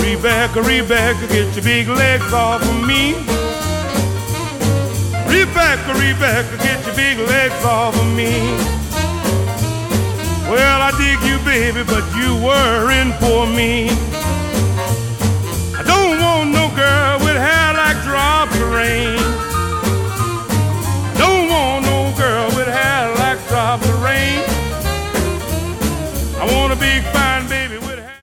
Rebecca, get your big legs off of me. Rebecca, get your big legs off of me. Well, I dig you, baby, but you were in poor